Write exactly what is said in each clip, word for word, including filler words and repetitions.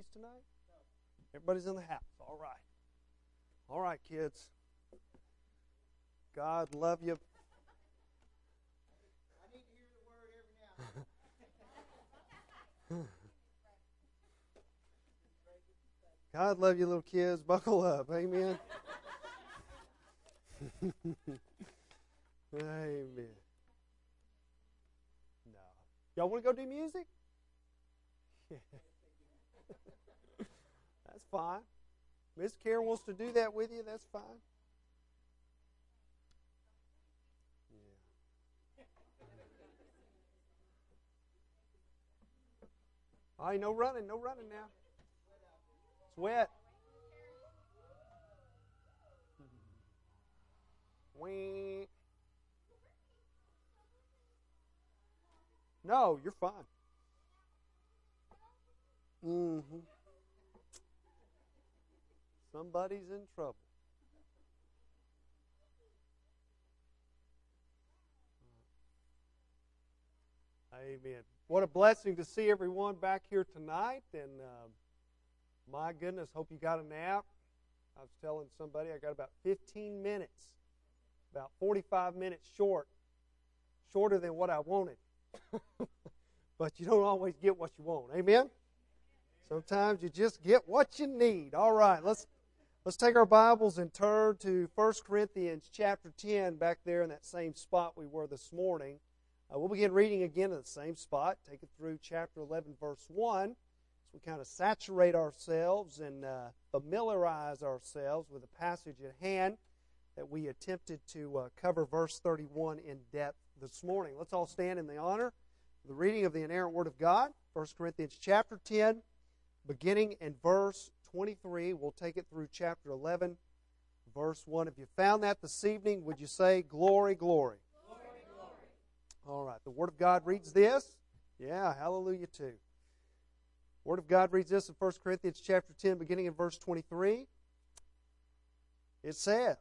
tonight? Everybody's in the house. All right. All right, kids. God love you. I need to hear the word every now and then. God love you, little kids. Buckle up. Amen. Amen. No. Y'all want to go do music? Yeah. That's fine. Miss Karen wants to do that with you. That's fine. Yeah. All right, no running, no running now. It's wet. Wee. No, you're fine. Mm-hmm. Somebody's in trouble. Amen. What a blessing to see everyone back here tonight. And uh, my goodness, hope you got a nap. I was telling somebody I got about fifteen minutes, about forty-five minutes short, shorter than what I wanted. But you don't always get what you want. Amen? Sometimes you just get what you need. All right, let's let's take our Bibles and turn to First Corinthians chapter ten, back there in that same spot we were this morning. Uh, we'll begin reading again in the same spot, take it through chapter eleven, verse one, as we kind of saturate ourselves and uh, familiarize ourselves with the passage at hand that we attempted to uh, cover verse thirty-one in depth this morning. Let's all stand in the honor of the reading of the inerrant Word of God. First Corinthians chapter ten, beginning in verse twenty-three. We'll take it through chapter eleven, verse one. If you found that this evening, would you say, glory, glory? Glory, glory. All right, the Word of God reads this. Yeah, hallelujah too. Word of God reads this in First Corinthians chapter ten, beginning in verse twenty-three. It says,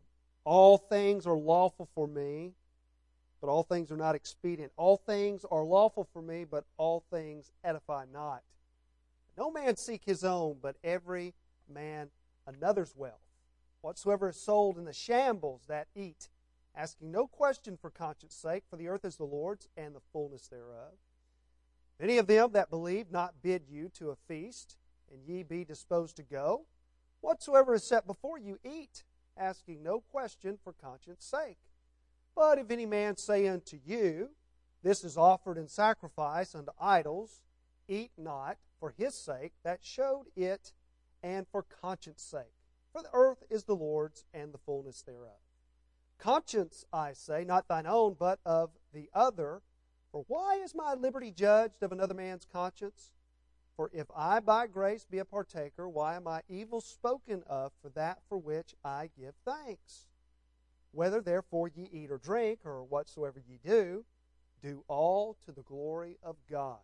all things are lawful for me, but all things are not expedient. All things are lawful for me, but all things edify not. No man seek his own, but every man another's wealth. Whatsoever is sold in the shambles, that eat, asking no question for conscience sake, for the earth is the Lord's, and the fullness thereof. If any of them that believe not bid you to a feast, and ye be disposed to go, whatsoever is set before you, eat, asking no question for conscience sake. But if any man say unto you, this is offered in sacrifice unto idols, eat not for his sake that showed it, and for conscience sake. For the earth is the Lord's, and the fullness thereof. Conscience, I say, not thine own, but of the other. For why is my liberty judged of another man's conscience? For if I by grace be a partaker, why am I evil spoken of for that for which I give thanks? Whether therefore ye eat or drink, or whatsoever ye do, do all to the glory of God.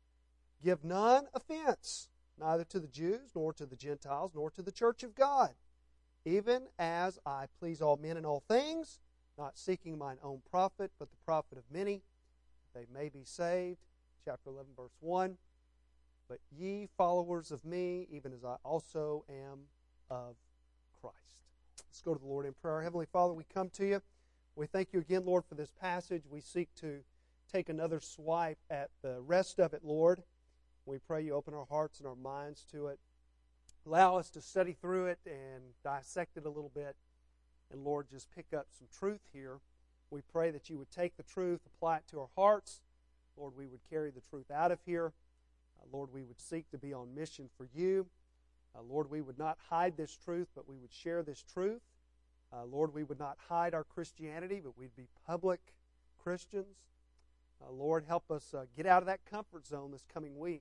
Give none offense, neither to the Jews, nor to the Gentiles, nor to the church of God, even as I please all men in all things, not seeking mine own profit, but the profit of many, they may be saved. Chapter eleven, verse one. But ye followers of me, even as I also am of Christ. Let's go to the Lord in prayer. Heavenly Father, we come to you. We thank you again, Lord, for this passage. We seek to take another swipe at the rest of it, Lord. We pray you open our hearts and our minds to it. Allow us to study through it and dissect it a little bit. And, Lord, just pick up some truth here. We pray that you would take the truth, apply it to our hearts. Lord, we would carry the truth out of here. Uh, Lord, we would seek to be on mission for you. Uh, Lord, we would not hide this truth, but we would share this truth. Uh, Lord, we would not hide our Christianity, but we'd be public Christians. Uh, Lord, help us uh, get out of that comfort zone this coming week.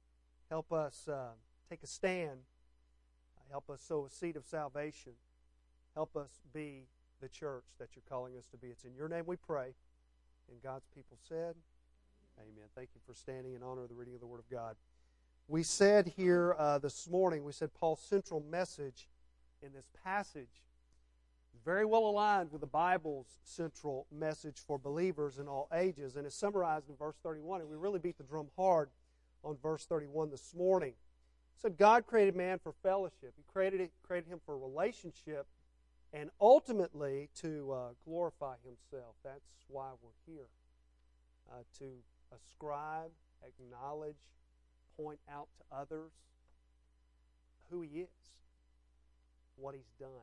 Help us uh, take a stand. Uh, help us sow a seed of salvation. Help us be the church that you're calling us to be. It's in your name we pray. And God's people said, amen. Thank you for standing in honor of the reading of the Word of God. We said here uh, this morning, we said Paul's central message in this passage is very well aligned with the Bible's central message for believers in all ages, and is summarized in verse thirty-one. And we really beat the drum hard on verse thirty-one this morning. So God created man for fellowship. He created it, created him for relationship, and ultimately to uh, glorify Himself. That's why we're here, uh, to ascribe, acknowledge, point out to others who He is, what He's done.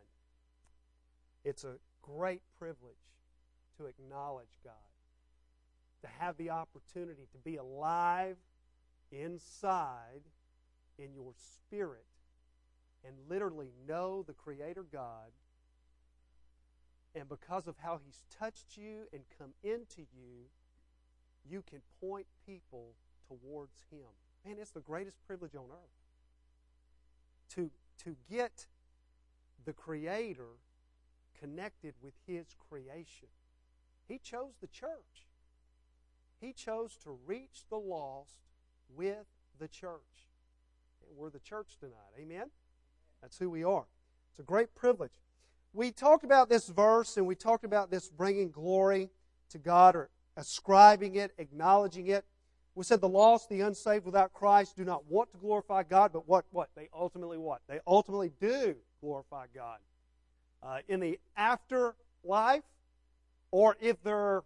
It's a great privilege to acknowledge God, to have the opportunity to be alive inside in your spirit and literally know the Creator God. And because of how He's touched you and come into you, you can point people towards Him. Man, it's the greatest privilege on earth. To, to get the Creator connected with His creation. He chose the church. He chose to reach the lost with the church. And we're the church tonight. Amen? That's who we are. It's a great privilege. We talked about this verse and we talked about this bringing glory to God or ascribing it, acknowledging it. We said the lost, the unsaved without Christ do not want to glorify God, but what? What? They ultimately what? They ultimately do glorify God. Uh, in the afterlife, or if their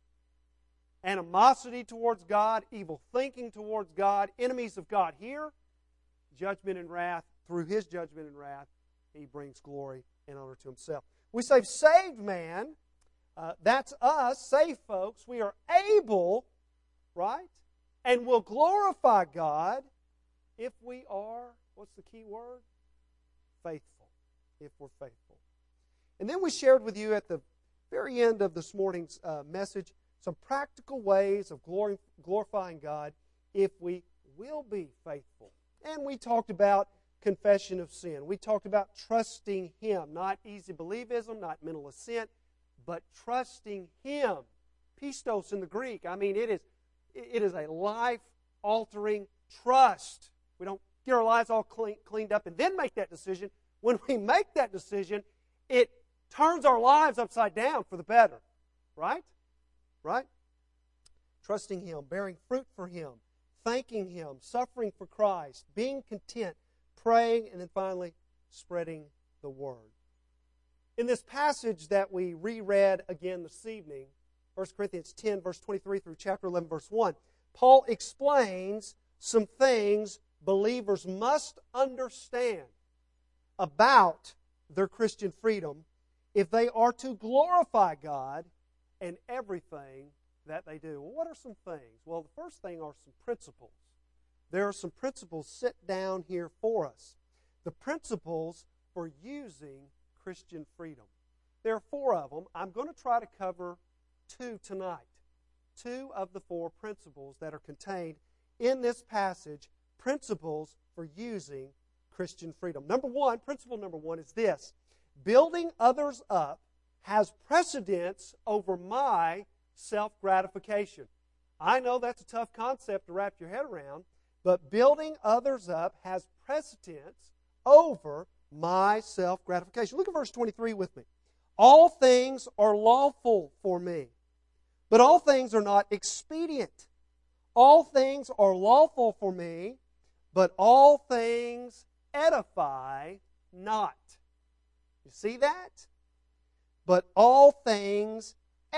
animosity towards God, evil thinking towards God, enemies of God here, judgment and wrath, through His judgment and wrath, He brings glory and honor to Himself. We say saved man, uh, that's us, saved folks. We are able, right, and will glorify God if we are, what's the key word? Faithful. If we're faithful. And then we shared with you at the very end of this morning's uh, message some practical ways of glor- glorifying God if we will be faithful. And we talked about confession of sin. We talked about trusting Him, not easy believism, not mental assent, but trusting Him. Pistos in the Greek. I mean, it is it is a life-altering trust. We don't get our lives all clean, cleaned up and then make that decision. When we make that decision, it turns our lives upside down for the better. Right? Right? Trusting Him, bearing fruit for Him, thanking Him, suffering for Christ, being content, praying, and then finally spreading the Word. In this passage that we reread again this evening, First Corinthians ten, verse twenty-three through chapter eleven, verse one, Paul explains some things believers must understand about their Christian freedom if they are to glorify God in everything that they do. Well, what are some things? Well, the first thing are some principles. There are some principles set down here for us. The principles for using Christian freedom. There are four of them. I'm going to try to cover two tonight. Two of the four principles that are contained in this passage, principles for using Christian freedom. Number one, principle number one is this: building others up has precedence over my self-gratification. I know that's a tough concept to wrap your head around, but building others up has precedence over my self-gratification. Look at verse twenty-three with me. All things are lawful for me, but all things are not expedient. All things are lawful for me, but all things edify not. You see that? But all things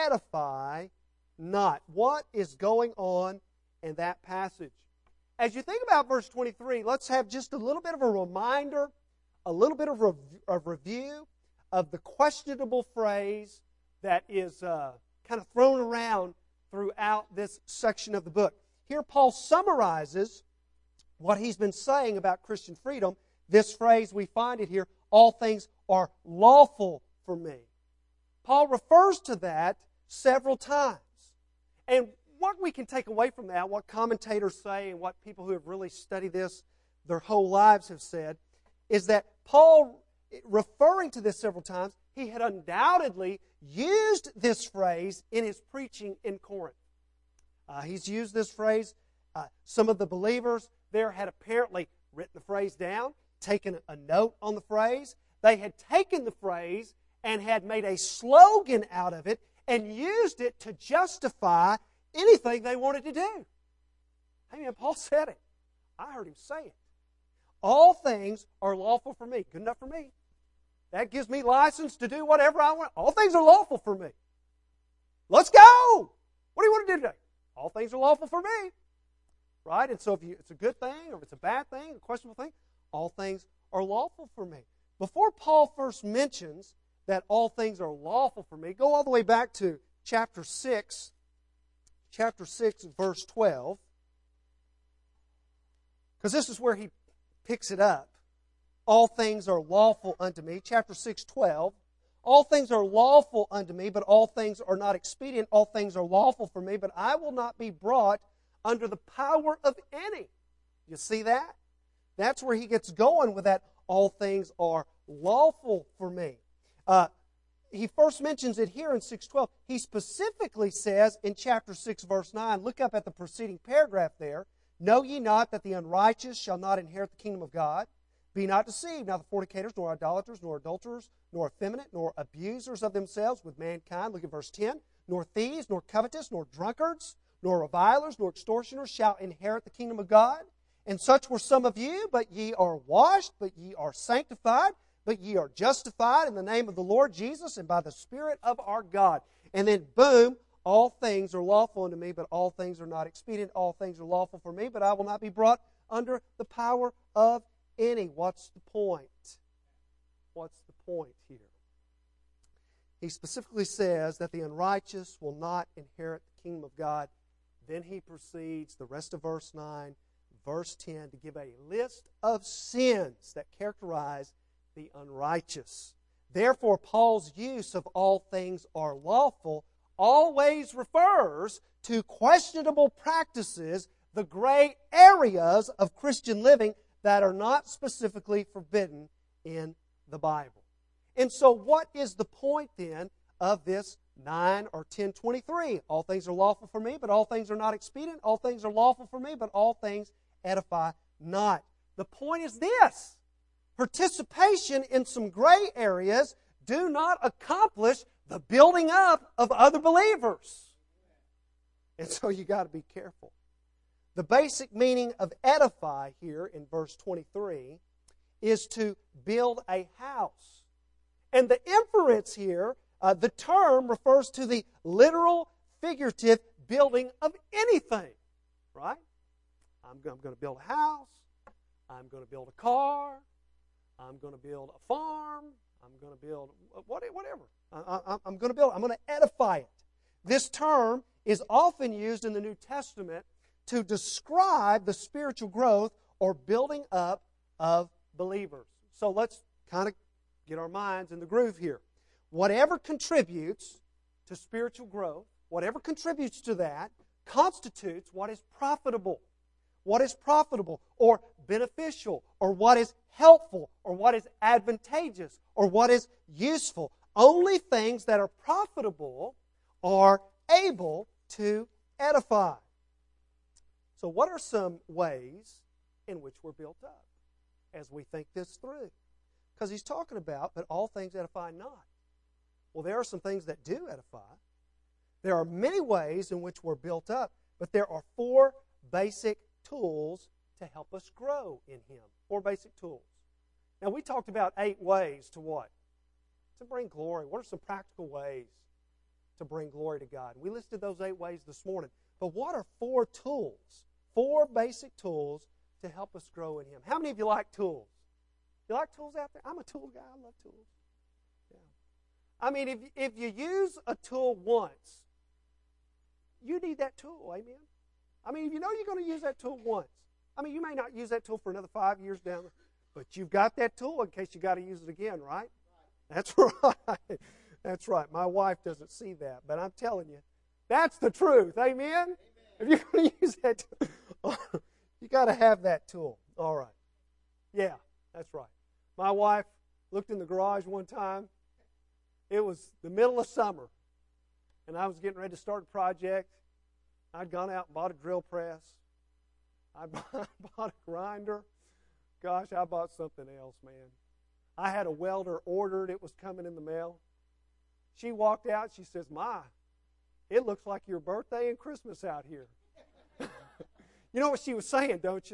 edify not. What is going on in that passage? As you think about verse twenty-three, let's have just a little bit of a reminder, a little bit of, rev- of review of the questionable phrase that is uh, kind of thrown around throughout this section of the book. Here Paul summarizes what he's been saying about Christian freedom. This phrase, we find it here, all things are lawful for me. Paul refers to that several times. And what we can take away from that, what commentators say and what people who have really studied this their whole lives have said, is that Paul, referring to this several times, he had undoubtedly used this phrase in his preaching in Corinth. Uh, he's used this phrase. Uh, some of the believers there had apparently written the phrase down, taken a note on the phrase. They had taken the phrase and had made a slogan out of it and used it to justify anything they wanted to do. Hey man, Paul said it. I heard him say it. All things are lawful for me. Good enough for me. That gives me license to do whatever I want. All things are lawful for me. Let's go. What do you want to do today? All things are lawful for me. Right? And so if you, it's a good thing or if it's a bad thing, a questionable thing, all things are lawful for me. Before Paul first mentions that all things are lawful for me, go all the way back to chapter six, chapter six, verse twelve, because this is where he picks it up. All things are lawful unto me. Chapter six, twelve. All things are lawful unto me, but all things are not expedient. All things are lawful for me, but I will not be brought under the power of any. You see that? That's where he gets going with that. All things are lawful for me. Uh, he first mentions it here in six twelve. He specifically says in chapter six, verse nine, look up at the preceding paragraph there. Know ye not that the unrighteous shall not inherit the kingdom of God? Be not deceived, neither fornicators, nor idolaters, nor adulterers, nor effeminate, nor abusers of themselves with mankind. Look at verse ten. Nor thieves, nor covetous, nor drunkards, nor revilers, nor extortioners shall inherit the kingdom of God. And such were some of you, but ye are washed, but ye are sanctified, but ye are justified in the name of the Lord Jesus and by the Spirit of our God. And then, boom, all things are lawful unto me, but all things are not expedient. All things are lawful for me, but I will not be brought under the power of any. What's the point? What's the point here? He specifically says that the unrighteous will not inherit the kingdom of God. Then he proceeds, the rest of verse nine, verse ten, to give a list of sins that characterize the unrighteous. Therefore, Paul's use of all things are lawful always refers to questionable practices, the gray areas of Christian living that are not specifically forbidden in the Bible. And so what is the point then of this nine or ten twenty-three? All things are lawful for me, but all things are not expedient. All things are lawful for me, but all things edify not. The point is this: participation in some gray areas do not accomplish the building up of other believers. And so you got to be careful. The basic meaning of edify here in verse twenty-three is to build a house. And the inference here, uh, the term refers to the literal, figurative building of anything. Right? I'm going to build a house. I'm going to build a car. I'm going to build a farm. I'm going to build whatever. I, I'm going to build. I'm going to edify it. This term is often used in the New Testament to describe the spiritual growth or building up of believers. So let's kind of get our minds in the groove here. Whatever contributes to spiritual growth, whatever contributes to that, constitutes what is profitable. What is profitable or beneficial, or what is helpful, or what is advantageous, or what is useful. Only things that are profitable are able to edify. So what are some ways in which we're built up as we think this through? Because he's talking about, but all things edify not. Well, there are some things that do edify. There are many ways in which we're built up, but there are four basic tools to help us grow in Him. Four basic tools. Now, we talked about eight ways to what? To bring glory. What are some practical ways to bring glory to God? We listed those eight ways this morning. But what are four tools? Four basic tools to help us grow in Him. How many of you like tools? You like tools out there? I'm a tool guy. I love tools. Yeah. I mean, if, if you use a tool once, you need that tool. Amen? I mean, you know you're going to use that tool once. I mean, you may not use that tool for another five years down there, but you've got that tool in case you got to use it again, right? That's right. That's right. My wife doesn't see that, but I'm telling you, that's the truth. Amen? Amen. If you're going to use that tool, you got to have that tool. All right. Yeah, that's right. My wife looked in the garage one time. It was the middle of summer, and I was getting ready to start a project. I'd gone out and bought a drill press. I bought a grinder. Gosh, I bought something else, man. I had a welder ordered. It was coming in the mail. She walked out. She says, "Ma, it looks like your birthday and Christmas out here." You know what she was saying, don't you?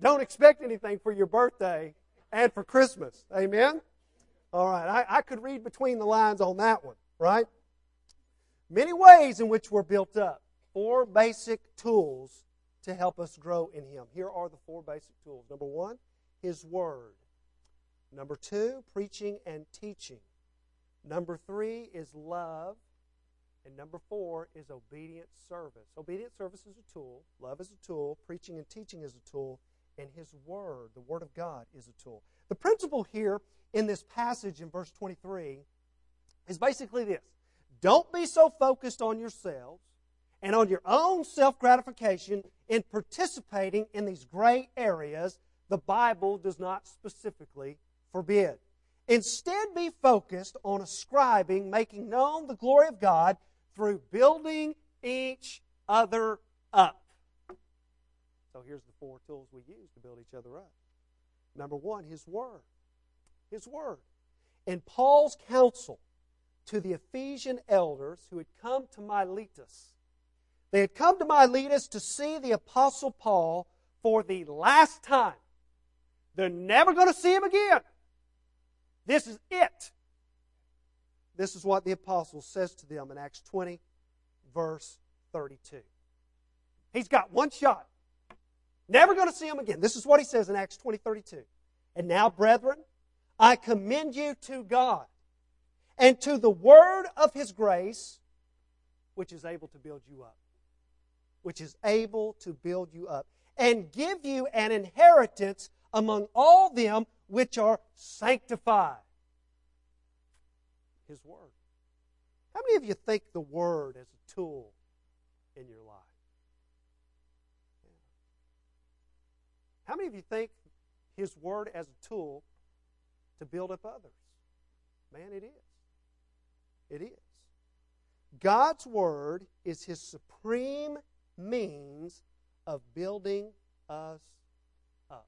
don't expect anything for your birthday and for Christmas. Amen? All right, I, I could read between the lines on that one, right? Many ways in which we're built up. Four basic tools to help us grow in Him. Here are the four basic tools. Number one, His Word. Number two, preaching and teaching. Number three is love. And number four is obedient service. Obedient service is a tool. Love is a tool. Preaching and teaching is a tool. And His Word, the Word of God, is a tool. The principle here in this passage in verse twenty-three is basically this. Don't be so focused on yourselves and on your own self-gratification in participating in these gray areas the Bible does not specifically forbid. Instead, be focused on ascribing, making known the glory of God through building each other up. So here's the four tools we use to build each other up. Number one, His Word. His Word. In Paul's counsel to the Ephesian elders who had come to Miletus, they had come to Miletus to see the Apostle Paul for the last time. They're never going to see him again. This is it. This is what the apostle says to them in Acts twenty, verse thirty-two. He's got one shot. Never going to see him again. This is what he says in Acts twenty, thirty-two. And now, brethren, I commend you to God and to the word of His grace, which is able to build you up. Which is able to build you up. And give you an inheritance among all them which are sanctified. His Word. How many of you think the Word is a tool in your life? How many of you think His Word as a tool to build up others? Man, it is. It is. God's Word is His supreme means of building us up.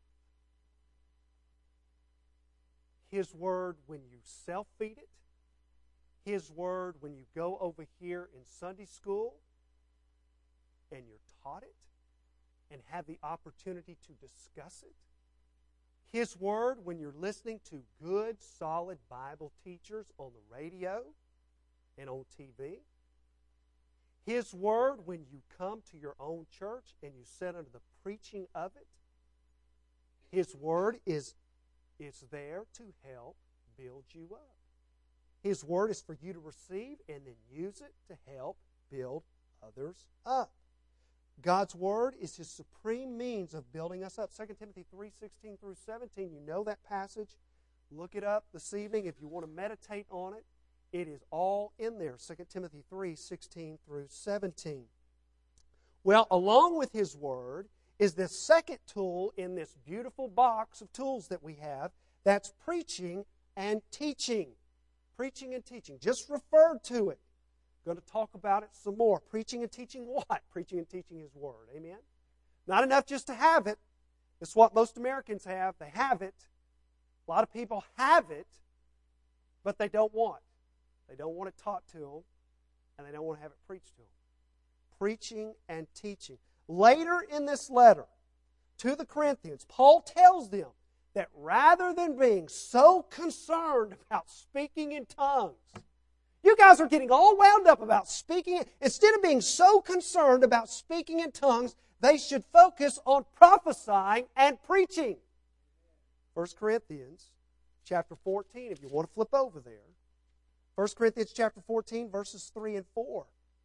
His Word when you self-feed it. His Word when you go over here in Sunday school and you're taught it and have the opportunity to discuss it. His Word when you're listening to good, solid Bible teachers on the radio and on T V. His Word when you come to your own church and you sit under the preaching of it. His Word is, is there to help build you up. His Word is for you to receive and then use it to help build others up. God's Word is His supreme means of building us up. Second Timothy three, sixteen through seventeen. You know that passage. Look it up this evening if you want to meditate on it. It is all in there. Second Timothy three, sixteen through seventeen. Well, along with His Word is this second tool in this beautiful box of tools that we have. That's preaching and teaching. Preaching and teaching. Just referred to it. Going to talk about it some more. Preaching and teaching what? Preaching and teaching His Word. Amen? Not enough just to have it. It's what most Americans have. They have it. A lot of people have it, but they don't want. They don't want it taught to them, and they don't want to have it preached to them. Preaching and teaching. Later in this letter to the Corinthians, Paul tells them that rather than being so concerned about speaking in tongues, you guys are getting all wound up about speaking. Instead of being so concerned about speaking in tongues, they should focus on prophesying and preaching. First Corinthians chapter fourteen, if you want to flip over there. First Corinthians chapter fourteen, verses three and four.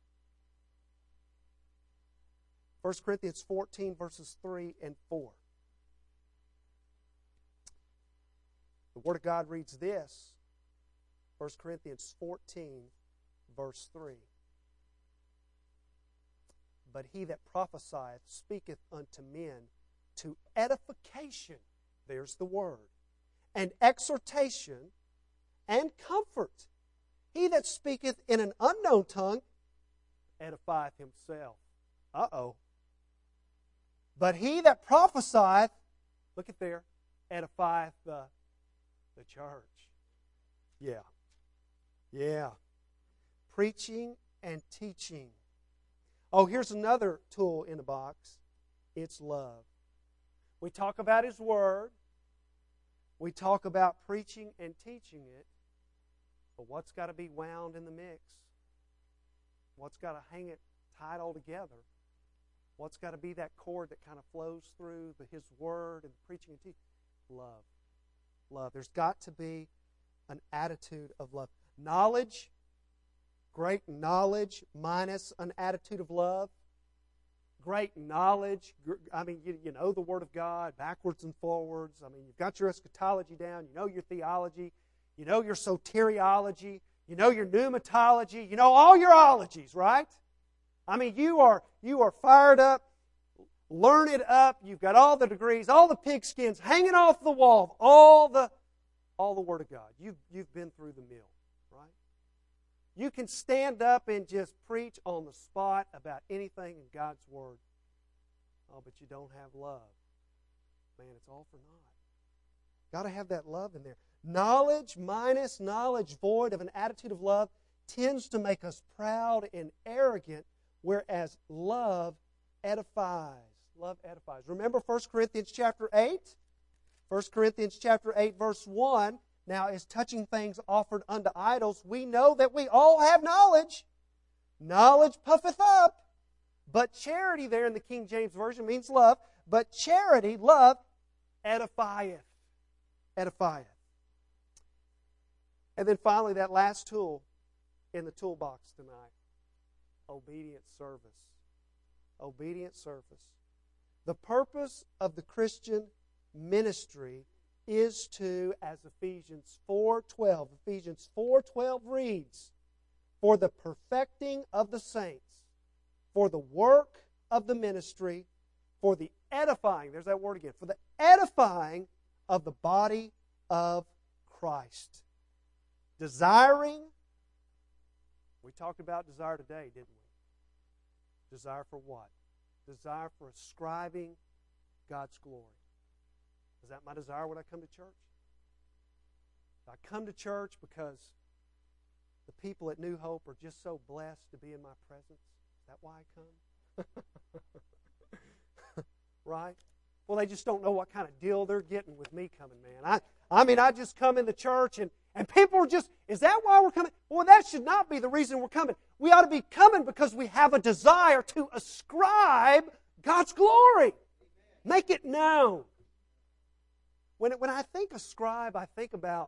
First Corinthians fourteen, verses three and four. The Word of God reads this. First Corinthians fourteen, verse three. But he that prophesieth speaketh unto men to edification, there's the word, and exhortation and comfort. He that speaketh in an unknown tongue edifieth himself. Uh-oh. But he that prophesieth, look at there, edifieth the, the church. Yeah. Yeah. Preaching and teaching. Oh, here's another tool in the box. It's love. We talk about His Word. We talk about preaching and teaching it. But what's got to be wound in the mix? What's got to hang it tied all together? What's got to be that cord that kind of flows through the, His Word and preaching and teaching? Love. Love. There's got to be an attitude of love. Knowledge, great knowledge minus an attitude of love. Great knowledge. I mean, you, you know the Word of God backwards and forwards. I mean, you've got your eschatology down. You know your theology. You know your soteriology. You know your pneumatology. You know all your ologies, right? I mean, you are you are fired up, learned up. You've got all the degrees, all the pigskins hanging off the wall, all the all the Word of God. You've you've been through the mill, right? You can stand up and just preach on the spot about anything in God's Word. Oh, but you don't have love. Man, it's all for naught. Got to have that love in there. Knowledge minus knowledge void of an attitude of love tends to make us proud and arrogant, whereas love edifies. Love edifies. Remember First Corinthians chapter eight? First Corinthians chapter eight, verse one. Now, as touching things offered unto idols, we know that we all have knowledge. Knowledge puffeth up, but charity, there in the King James Version, means love. But charity, love, edifieth. Edifieth. And then finally, that last tool in the toolbox tonight, obedient service. Obedient service. The purpose of the Christian ministry is to, as Ephesians four twelve, Ephesians four twelve reads, for the perfecting of the saints, for the work of the ministry, for the edifying, there's that word again, for the edifying of the body of Christ. Desiring, we talked about desire today, didn't we? Desire for what? Desire for ascribing God's glory. Is that my desire when I come to church? I come to church because the people at New Hope are just so blessed to be in my presence. Is that why I come? Right? Well, they just don't know what kind of deal they're getting with me coming, man. I, I mean, I just come in the church and, and people are just, is that why we're coming? Well, that should not be the reason we're coming. We ought to be coming because we have a desire to ascribe God's glory. Make it known. When, it, when I think ascribe, I think about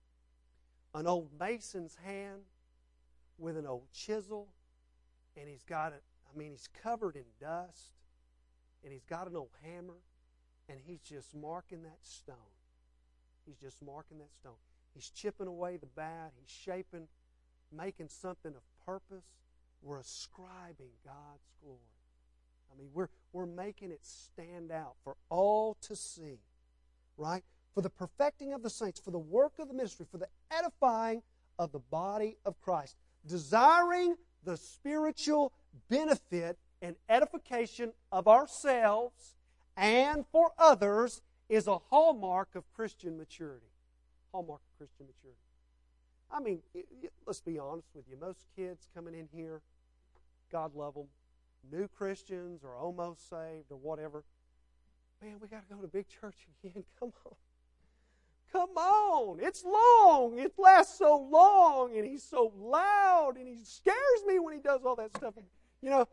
an old mason's hand with an old chisel, and he's got it, I mean, he's covered in dust, and he's got an old hammer, and he's just marking that stone. He's just marking that stone. He's chipping away the bad. He's shaping, making something of purpose. We're ascribing God's glory. I mean, we're, we're making it stand out for all to see. Right? For the perfecting of the saints, for the work of the ministry, for the edifying of the body of Christ. Desiring the spiritual benefit and edification of ourselves and for others is a hallmark of Christian maturity. Hallmark of Christian maturity. I mean, let's be honest with you. Most kids coming in here, God love them, new Christians or almost saved or whatever, man, we got to go to big church again. Come on. Come on. It's long. It lasts so long, and he's so loud, and he scares me when he does all that stuff. You know,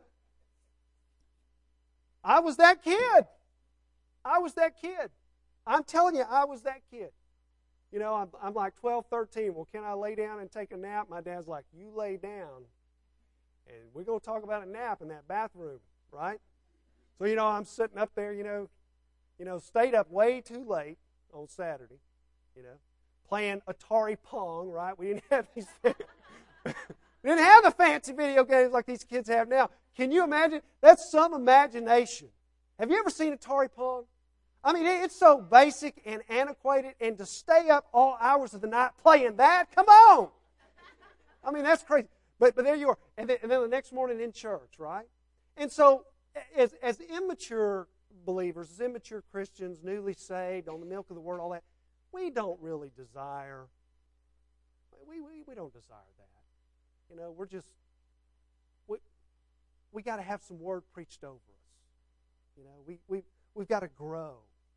I was that kid. I was that kid. I'm telling you, I was that kid. You know, I'm, I'm like twelve, thirteen. Well, can I lay down and take a nap? My dad's like, you lay down, and we're going to talk about a nap in that bathroom, right? So, you know, I'm sitting up there, you know, You know, stayed up way too late on Saturday, you know, playing Atari Pong, right? We didn't have these things. We didn't have the fancy video games like these kids have now. Can you imagine? That's some imagination. Have you ever seen Atari Pong? I mean, it's so basic and antiquated, and to stay up all hours of the night playing that, come on! I mean, that's crazy. But but there you are. And then, and then the next morning in church, right? And so, as, as immature believers, as immature Christians, newly saved, on the milk of the Word, all that, we don't really desire, we, we, we don't desire that. You know, we're just, we, we got to have some Word preached over us. You know, we, we, we've got to grow.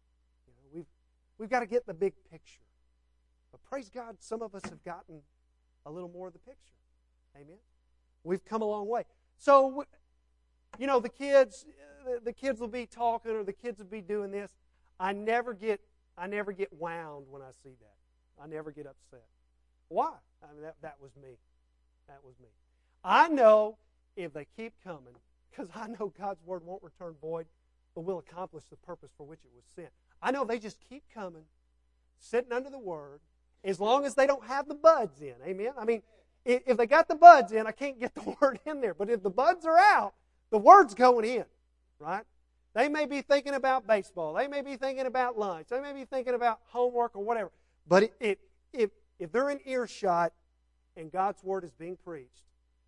We've got to get the big picture. But praise God, some of us have gotten a little more of the picture. Amen? We've come a long way. So, you know, the kids, the kids will be talking or the kids will be doing this. I never get, I never get wound when I see that. I never get upset. Why? I mean, that, that was me. That was me. I know if they keep coming, because I know God's Word won't return void, but will accomplish the purpose for which it was sent. I know they just keep coming, sitting under the Word, as long as they don't have the buds in. Amen? I mean, if they got the buds in, I can't get the Word in there. But if the buds are out, the Word's going in, right? They may be thinking about baseball. They may be thinking about lunch. They may be thinking about homework or whatever. But it, it, if, if they're in earshot and God's Word is being preached,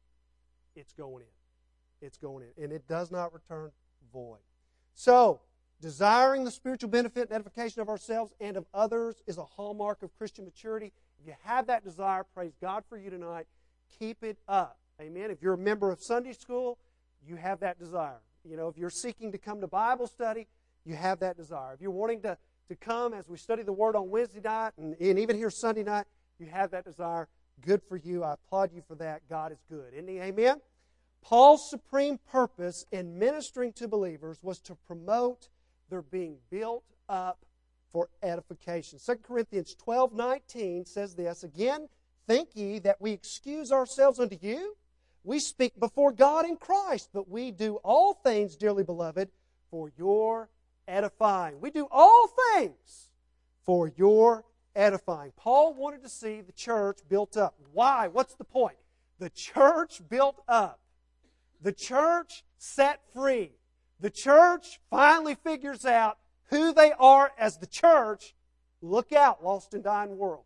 it's going in. It's going in. And it does not return void. So, desiring the spiritual benefit and edification of ourselves and of others is a hallmark of Christian maturity. If you have that desire, praise God for you tonight. Keep it up. Amen. If you're a member of Sunday school, you have that desire. You know, if you're seeking to come to Bible study, you have that desire. If you're wanting to, to come as we study the Word on Wednesday night and, and even here Sunday night, you have that desire. Good for you. I applaud you for that. God is good. Isn't He? Amen? Paul's supreme purpose in ministering to believers was to promote their being built up for edification. Second Corinthians twelve nineteen says this, again, think ye that we excuse ourselves unto you? We speak before God in Christ, but we do all things, dearly beloved, for your edifying. We do all things for your edifying. Paul wanted to see the church built up. Why? What's the point? The church built up. The church set free. The church finally figures out who they are as the church. Look out, lost and dying world.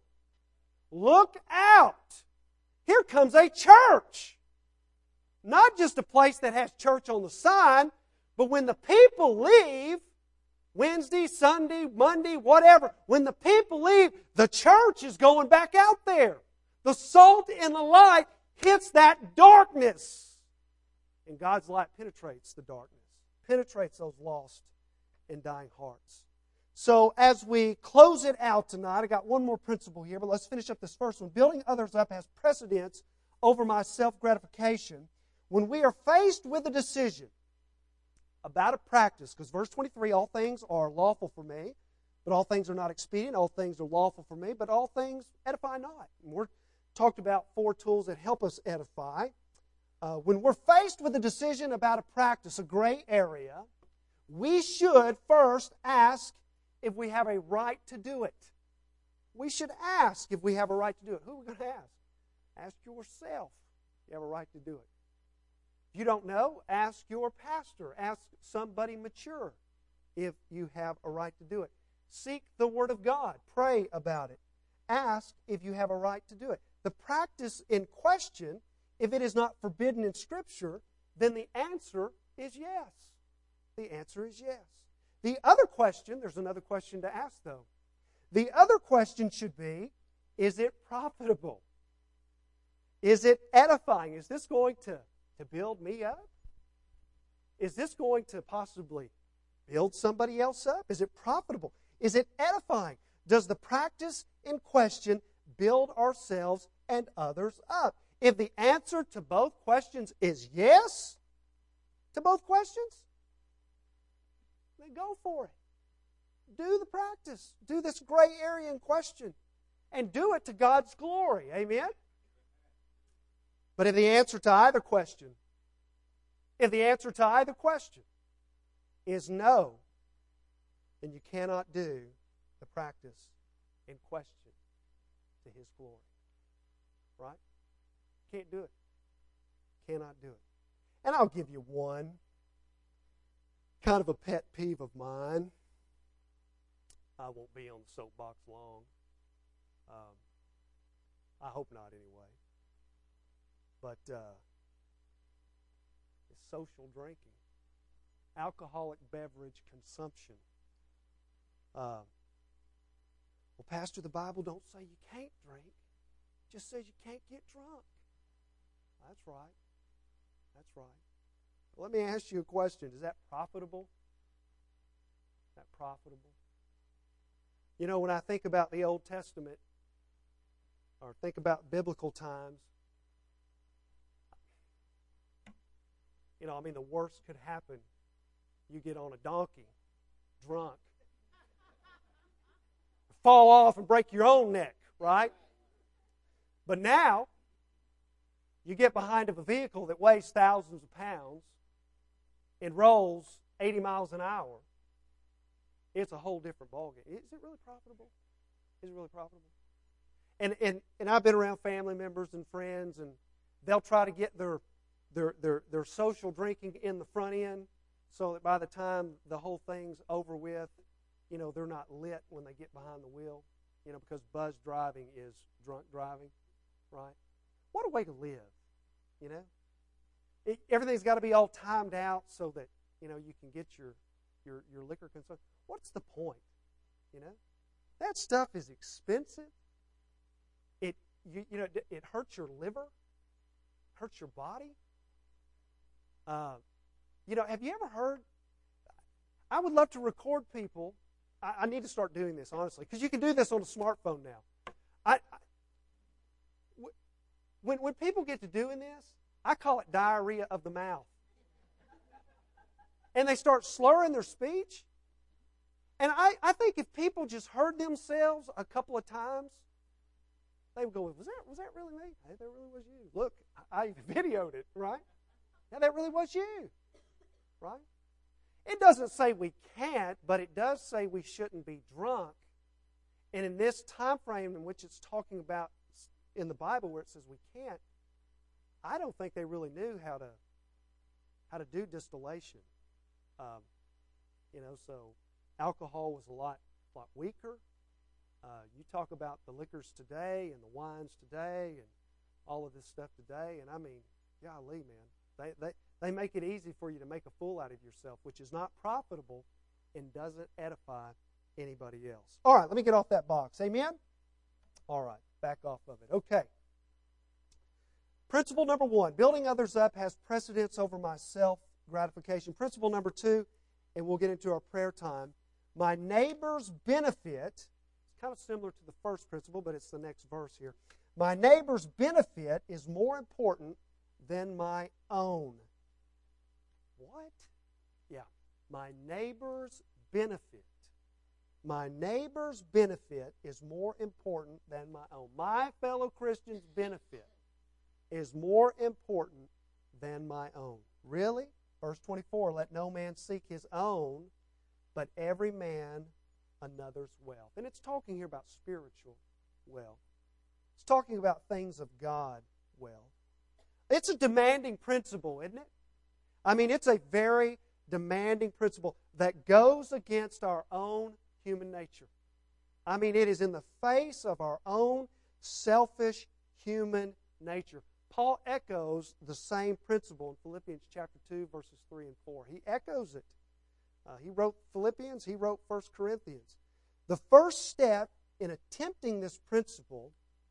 Look out. Here comes a church. Not just a place that has church on the sign, but when the people leave, Wednesday, Sunday, Monday, whatever, when the people leave, the church is going back out there. The salt and the light hits that darkness. And God's light penetrates the darkness, penetrates those lost and dying hearts. So as we close it out tonight, I got one more principle here, but let's finish up this first one. Building others up has precedence over my self-gratification. When we are faced with a decision about a practice, because verse twenty-three, all things are lawful for me, but all things are not expedient. All things are lawful for me, but all things edify not. And we're talked about four tools that help us edify. Uh, when we're faced with a decision about a practice, a gray area, we should first ask if we have a right to do it. We should ask if we have a right to do it. Who are we going to ask? Ask yourself if you have a right to do it. If you don't know, ask your pastor. Ask somebody mature if you have a right to do it. Seek the Word of God. Pray about it. Ask if you have a right to do it. The practice in question, if it is not forbidden in Scripture, then the answer is yes. The answer is yes. The other question, there's another question to ask though. The other question should be, is it profitable? Is it edifying? Is this going to, to build me up? Is this going to possibly build somebody else up? Is it profitable? Is it edifying? Does the practice in question build ourselves and others up? If the answer to both questions is yes, to both questions, then go for it. Do the practice. Do this gray area in question. And do it to God's glory. Amen? But if the answer to either question, if the answer to either question is no, then you cannot do the practice in question to His glory. Right? Can't do it. Cannot do it. And I'll give you one kind of a pet peeve of mine. I won't be on the soapbox long. Um, I hope not anyway. But uh, it's social drinking. Alcoholic beverage consumption. Uh, well, Pastor, the Bible don't say you can't drink. It just says you can't get drunk. That's right. That's right. Let me ask you a question. Is that profitable? Is that profitable? You know, when I think about the Old Testament, or think about biblical times, you know, I mean, the worst could happen. You get on a donkey, drunk, fall off and break your own neck, right? But now, you get behind of a vehicle that weighs thousands of pounds and rolls eighty miles an hour. It's a whole different ballgame. Is it really profitable? Is it really profitable? And and and I've been around family members and friends, and they'll try to get their their their their social drinking in the front end, so that by the time the whole thing's over with, you know, they're not lit when they get behind the wheel. You know, because buzz driving is drunk driving, right? What a way to live, you know. It, everything's got to be all timed out so that, you know, you can get your your your liquor consumption. What's the point? You know, that stuff is expensive. It you you know it hurts your liver, hurts your body. Uh, you know, have you ever heard? I would love to record people. I, I need to start doing this honestly, because you can do this on a smartphone now. I, I when when people get to doing this, I call it diarrhea of the mouth. And they start slurring their speech. And I, I think if people just heard themselves a couple of times, they would go, was that was that really me? Hey, that really was you. Look, I, I videoed it, right? Yeah, that really was you, right? It doesn't say we can't, but it does say we shouldn't be drunk. And in this time frame in which it's talking about in the Bible where it says we can't, I don't think they really knew how to how to do distillation. Um, you know, so alcohol was a lot lot weaker. Uh, you talk about the liquors today and the wines today and all of this stuff today, and I mean, golly, man, they they they make it easy for you to make a fool out of yourself, which is not profitable and doesn't edify anybody else. All right, let me get off that box. Amen? All right, back off of it. Okay. Principle number one, building others up has precedence over my self-gratification. Principle number two, and we'll get into our prayer time, my neighbor's benefit, it's kind of similar to the first principle, but it's the next verse here. My neighbor's benefit is more important than my own. What? Yeah. My neighbor's benefit. My neighbor's benefit is more important than my own. My fellow Christian's benefit is more important than my own. Really? Verse twenty-four, let no man seek his own, but every man another's wealth. And it's talking here about spiritual wealth. It's talking about things of God wealth. It's a demanding principle, isn't it? I mean, it's a very demanding principle that goes against our own human nature. I mean, it is in the face of our own selfish human nature. Paul echoes the same principle in Philippians chapter two, verses three and four. He echoes it. Uh, he wrote Philippians, he wrote First Corinthians. The first step in attempting this principle,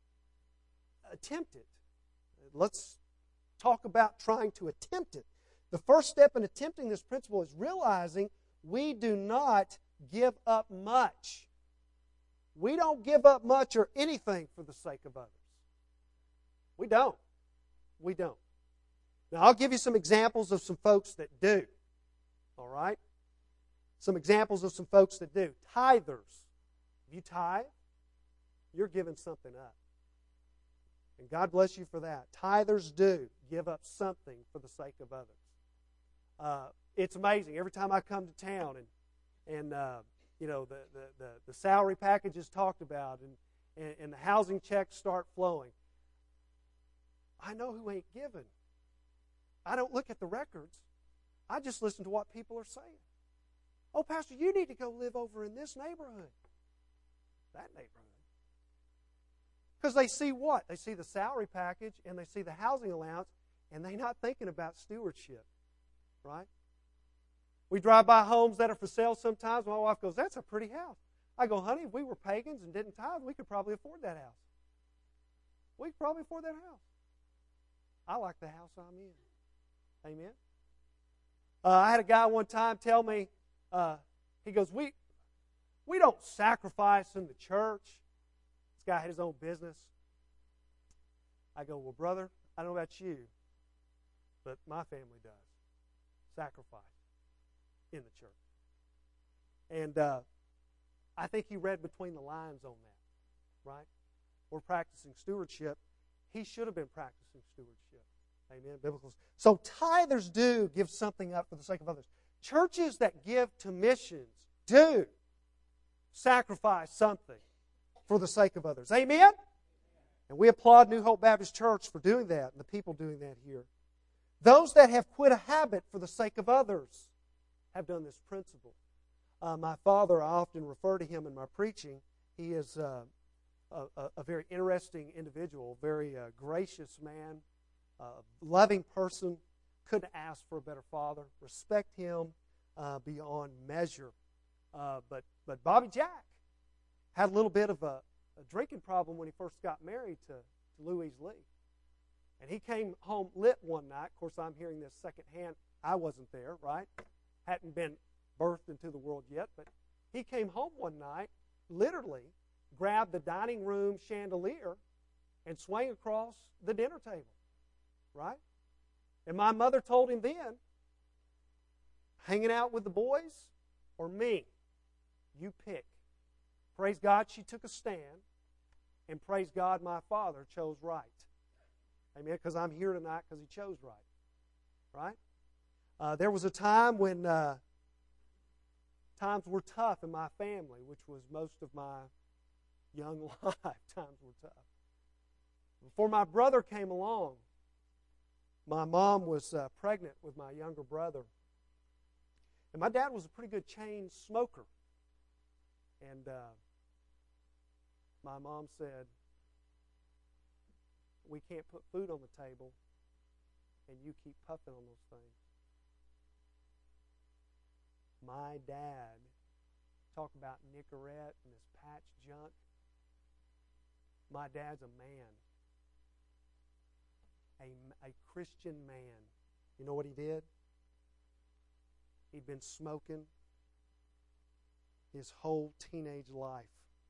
attempt it. Let's talk about trying to attempt it. The first step in attempting this principle is realizing we do not give up much. We don't give up much or anything for the sake of others. We don't. We don't. Now, I'll give you some examples of some folks that do. All right? Some examples of some folks that do. Tithers. If you tithe, you're giving something up. And God bless you for that. Tithers do give up something for the sake of others. Uh, it's amazing. Every time I come to town and, and uh, you know, the, the, the, the salary package is talked about and, and, and the housing checks start flowing, I know who ain't giving. I don't look at the records. I just listen to what people are saying. Oh, Pastor, you need to go live over in this neighborhood. That neighborhood. Because they see what? They see the salary package and they see the housing allowance, and they're not thinking about stewardship. Right? We drive by homes that are for sale sometimes. My wife goes, that's a pretty house. I go, honey, if we were pagans and didn't tithe, we could probably afford that house. We could probably afford that house. I like the house I'm in. Amen? Uh, I had a guy one time tell me, uh, he goes, we We don't sacrifice in the church. This guy had his own business. I go, well, brother, I don't know about you, but my family does. Sacrifice in the church. And uh, I think he read between the lines on that, right? We're practicing stewardship. He should have been practicing stewardship. Amen. Biblical. So tithers do give something up for the sake of others. Churches that give to missions do sacrifice something for the sake of others. Amen? And we applaud New Hope Baptist Church for doing that and the people doing that here. Those that have quit a habit for the sake of others have done this principle. Uh, my father, I often refer to him in my preaching. He is uh, a, a, a very interesting individual, very uh, gracious man, uh, loving person. Couldn't ask for a better father. Respect him uh, beyond measure. Uh, but but Bobby Jack had a little bit of a, a drinking problem when he first got married to, to Louise Lee. And he came home lit one night. Of course, I'm hearing this secondhand. I wasn't there, right? Hadn't been birthed into the world yet. But he came home one night, literally grabbed the dining room chandelier and swung across the dinner table, right? And my mother told him then, hanging out with the boys or me, you pick. Praise God, she took a stand. And praise God, my father chose right. Amen, because I'm here tonight because he chose right. Right? Uh, there was a time when uh, times were tough in my family, which was most of my young life. Times were tough. Before my brother came along, my mom was uh, pregnant with my younger brother. And my dad was a pretty good chain smoker. And uh, my mom said, we can't put food on the table, and you keep puffing on those things. My dad, talk about Nicorette and this patch junk. My dad's a man. A, a Christian man. You know what he did? He'd been smoking his whole teenage life.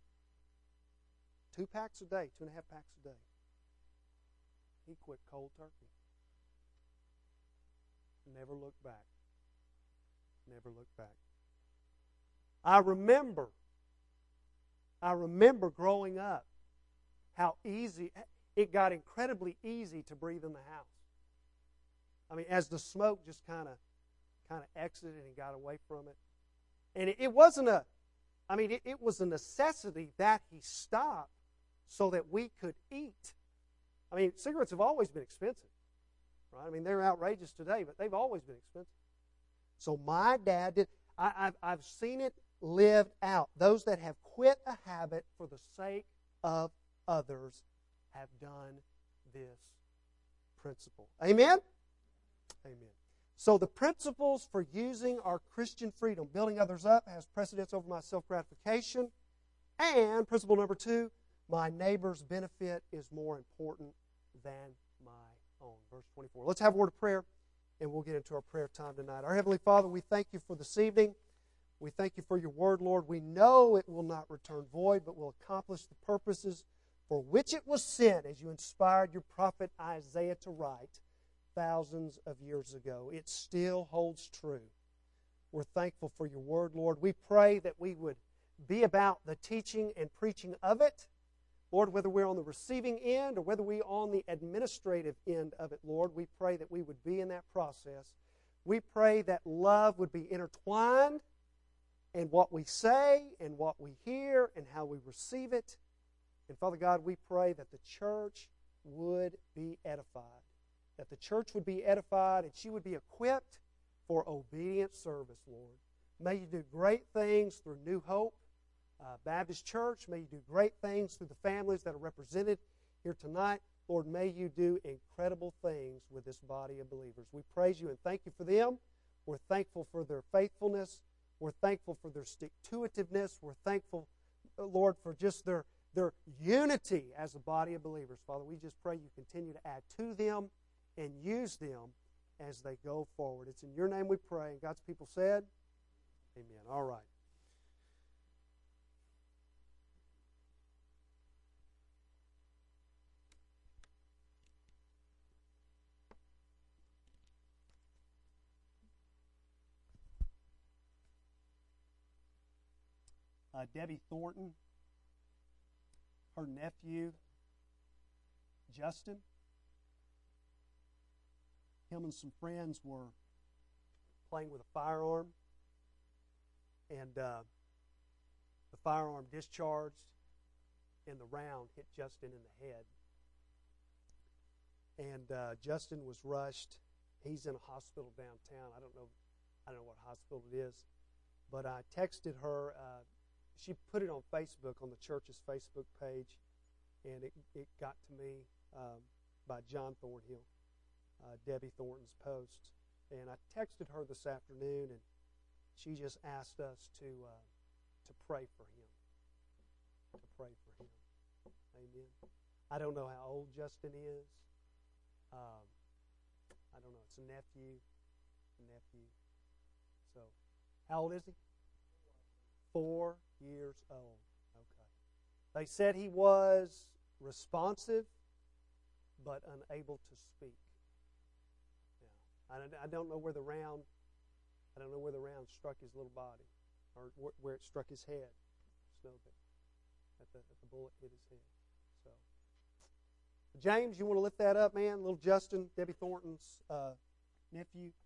Two packs a day, two and a half packs a day. He quit cold turkey. Never looked back. Never looked back. I remember, I remember growing up how easy, it got incredibly easy to breathe in the house. I mean, as the smoke just kind of kind of exited and got away from it. And it, it wasn't a, I mean, it, it was a necessity that he stopped so that we could eat. I mean, cigarettes have always been expensive, right? I mean, they're outrageous today, but they've always been expensive. So my dad did, I, I've, I've seen it lived out. Those that have quit a habit for the sake of others have done this principle. Amen? Amen. So the principles for using our Christian freedom, building others up, has precedence over my self-gratification. And principle number two, my neighbor's benefit is more important than my own. Verse twenty-four. Let's have a word of prayer, and we'll get into our prayer time tonight. Our Heavenly Father, we thank you for this evening. We thank you for your word, Lord. We know it will not return void, but will accomplish the purposes for which it was sent, as you inspired your prophet Isaiah to write thousands of years ago. It still holds true. We're thankful for your word, Lord. We pray that we would be about the teaching and preaching of it. Lord, whether we're on the receiving end or whether we're on the administrative end of it, Lord, we pray that we would be in that process. We pray that love would be intertwined in what we say and what we hear and how we receive it. And Father God, we pray that the church would be edified, that the church would be edified and she would be equipped for obedient service, Lord. May you do great things through New Hope uh, Baptist Church. May you do great things through the families that are represented here tonight. Lord, may you do incredible things with this body of believers. We praise you and thank you for them. We're thankful for their faithfulness. We're thankful for their stick-to-itiveness. We're thankful, Lord, for just their, their unity as a body of believers. Father, we just pray you continue to add to them and use them as they go forward. It's in your name we pray. And God's people said, amen. All right. uh, Debbie Thornton, her nephew, Justin. Him and some friends were playing with a firearm, and uh, the firearm discharged, and the round hit Justin in the head. And uh, Justin was rushed. He's in a hospital downtown. I don't know, I don't know what hospital it is, but I texted her. Uh, she put it on Facebook, on the church's Facebook page, and it it got to me um, by John Thornhill, uh, Debbie Thornton's post. And I texted her this afternoon, and she just asked us to uh, to pray for him. To pray for him. Amen. I don't know how old Justin is. Um, I don't know. It's a nephew. A nephew. So, how old is he? Four years old. Okay. They said he was responsive, but unable to speak. Yeah. I, I don't know where the round. I don't know where the round struck his little body, or wh- where it struck his head. Just know that at the, at the bullet hit his head. So, James, you want to lift that up, man? Little Justin, Debbie Thornton's uh, nephew.